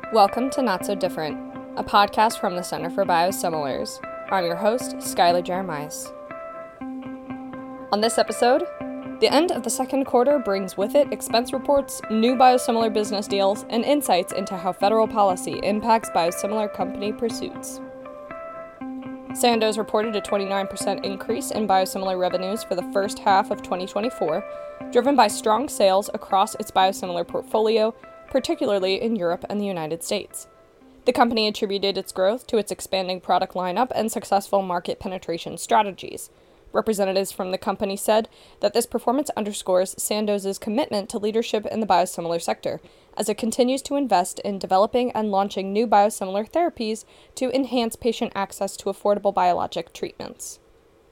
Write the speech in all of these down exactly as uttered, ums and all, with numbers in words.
Welcome to Not So Different, a podcast from the Center for Biosimilars. I'm your host, Skylar Jeremias. On this episode, the end of the second quarter brings with it expense reports, new biosimilar business deals, and insights into how federal policy impacts biosimilar company pursuits. Sandoz reported a twenty-nine percent increase in biosimilar revenues for the first half of twenty twenty-four, driven by strong sales across its biosimilar portfolio, particularly in Europe and the United States. The company attributed its growth to its expanding product lineup and successful market penetration strategies. Representatives from the company said that this performance underscores Sandoz's commitment to leadership in the biosimilar sector, as it continues to invest in developing and launching new biosimilar therapies to enhance patient access to affordable biologic treatments.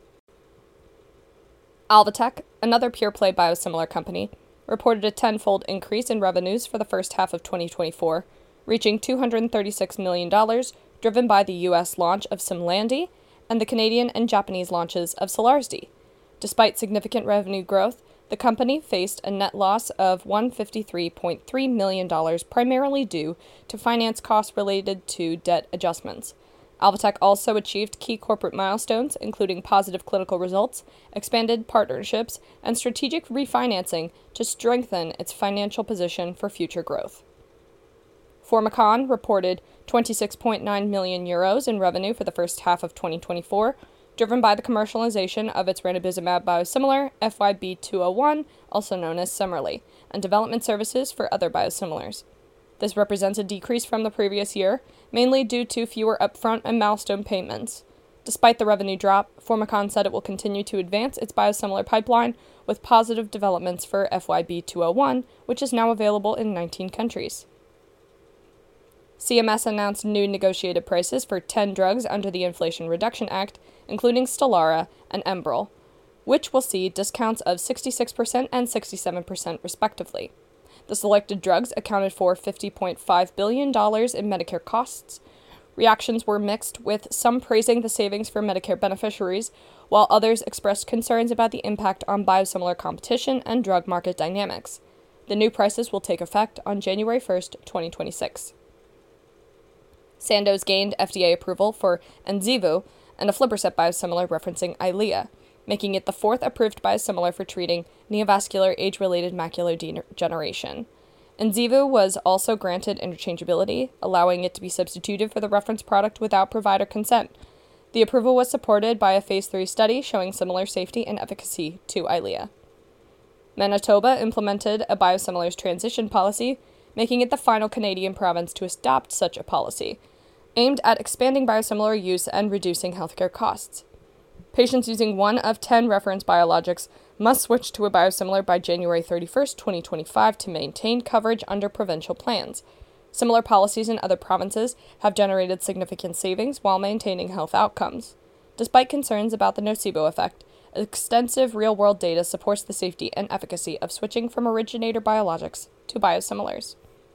Alvotech, another pure-play biosimilar company, reported a tenfold increase in revenues for the first half of twenty twenty-four, reaching two hundred thirty-six million dollars, driven by the U S launch of Simlandi and the Canadian and Japanese launches of Selarsdi. Despite significant revenue growth, the company faced a net loss of one hundred fifty-three point three million dollars, primarily due to finance costs related to debt adjustments. Alvotech also achieved key corporate milestones, including positive clinical results, expanded partnerships, and strategic refinancing to strengthen its financial position for future growth. Formycon reported twenty-six point nine million euros in revenue for the first half of twenty twenty-four, driven by the commercialization of its ranibizumab biosimilar, F Y B two oh one, also known as Cimerli, and development services for other biosimilars. This represents a decrease from the previous year, mainly due to fewer upfront and milestone payments. Despite the revenue drop, Formycon said it will continue to advance its biosimilar pipeline with positive developments for F Y B two oh one, which is now available in nineteen countries. C M S announced new negotiated prices for ten drugs under the Inflation Reduction Act, including Stelara and Enbrel, which will see discounts of sixty-six percent and sixty-seven percent respectively. The selected drugs accounted for fifty point five billion dollars in Medicare costs. Reactions were mixed, with some praising the savings for Medicare beneficiaries, while others expressed concerns about the impact on biosimilar competition and drug market dynamics. The new prices will take effect on January first, twenty twenty-six. Sandoz gained F D A approval for Enzeevu, and aflibercept biosimilar referencing Eylea, making it the fourth approved biosimilar for treating neovascular age-related macular degeneration. Enzeevu was also granted interchangeability, allowing it to be substituted for the reference product without provider consent. The approval was supported by a phase three study showing similar safety and efficacy to Eylea. Manitoba implemented a biosimilars transition policy, making it the final Canadian province to adopt such a policy, aimed at expanding biosimilar use and reducing healthcare costs. Patients using one of ten reference biologics must switch to a biosimilar by January thirty-first, twenty twenty-five to maintain coverage under provincial plans. Similar policies in other provinces have generated significant savings while maintaining health outcomes. Despite concerns about the nocebo effect, extensive real-world data supports the safety and efficacy of switching from originator biologics to biosimilars.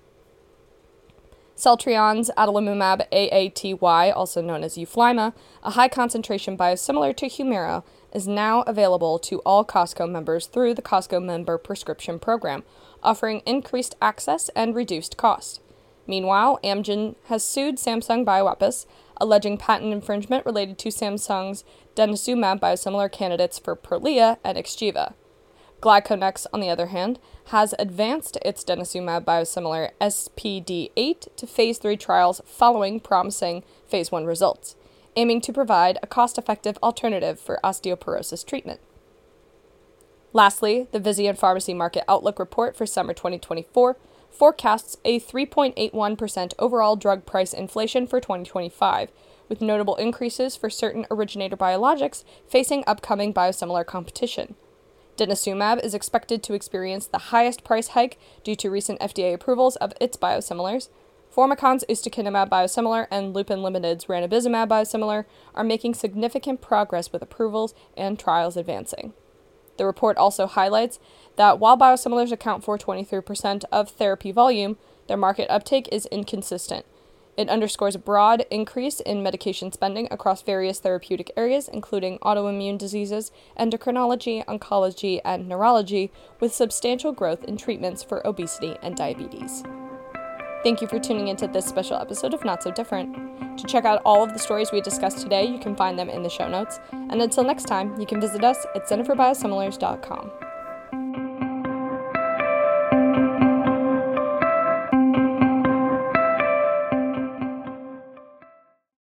Celltrion's adalimumab A A T Y, also known as Euflyma, a high-concentration biosimilar to Humira, is now available to all Costco members through the Costco Member Prescription Program, offering increased access and reduced cost. Meanwhile, Amgen has sued Samsung Bioepis, alleging patent infringement related to Samsung's denosumab biosimilar candidates for Prolia and Xgeva. Glyconex, on the other hand, has advanced its denosumab biosimilar S P D eight to phase three trials following promising phase one results, aiming to provide a cost-effective alternative for osteoporosis treatment. Lastly, the Vizient Pharmacy Market Outlook report for summer twenty twenty-four forecasts a three point eight one percent overall drug price inflation for twenty twenty-five, with notable increases for certain originator biologics facing upcoming biosimilar competition. Denosumab is expected to experience the highest price hike due to recent F D A approvals of its biosimilars. Formycon's ustekinumab biosimilar and Lupin Limited's ranibizumab biosimilar are making significant progress with approvals and trials advancing. The report also highlights that while biosimilars account for twenty-three percent of therapy volume, their market uptake is inconsistent. It underscores a broad increase in medication spending across various therapeutic areas, including autoimmune diseases, endocrinology, oncology, and neurology, with substantial growth in treatments for obesity and diabetes. Thank you for tuning into this special episode of Not So Different. To check out all of the stories we discussed today, you can find them in the show notes. And until next time, you can visit us at center for biosimilars dot com.